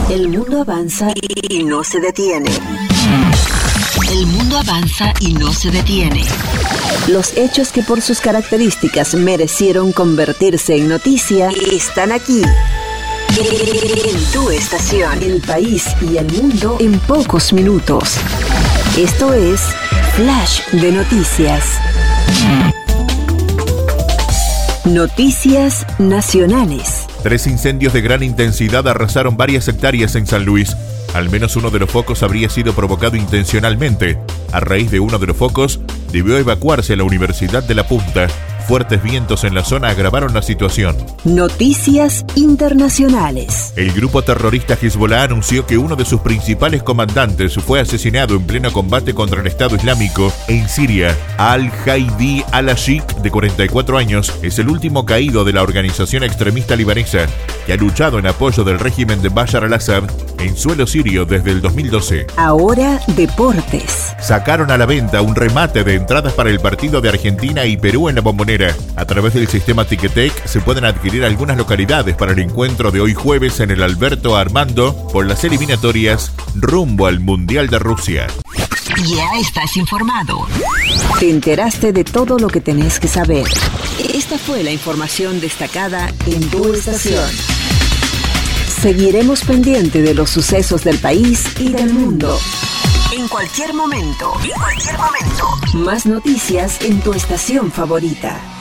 El mundo avanza y no se detiene. El mundo avanza y no se detiene. Los hechos que por sus características merecieron convertirse en noticia están aquí. En tu estación. El país y el mundo en pocos minutos. Esto es Flash de Noticias. Noticias nacionales. 3 incendios de gran intensidad arrasaron varias hectáreas en San Luis. Al menos uno de los focos habría sido provocado intencionalmente. A raíz de uno de los focos, debió evacuarse a la Universidad de La Punta. Fuertes vientos en la zona agravaron la situación. Noticias internacionales. El grupo terrorista Hezbollah anunció que uno de sus principales comandantes fue asesinado en pleno combate contra el Estado Islámico en Siria. Al-Haidi al-Ashik, de 44 años, es el último caído de la organización extremista libanesa, que ha luchado en apoyo del régimen de Bashar al-Assad en suelo sirio desde el 2012. Ahora, deportes. Sacaron a la venta un remate de entradas para el partido de Argentina y Perú en la Bombonera. A través del sistema Ticketek se pueden adquirir algunas localidades para el encuentro de hoy jueves en el Alberto Armando por las eliminatorias rumbo al Mundial de Rusia. Ya estás informado. Te enteraste de todo lo que tenés que saber. Esta fue la información destacada en tu estación. Seguiremos pendiente de los sucesos del país y del mundo. En cualquier momento. Más noticias en tu estación favorita.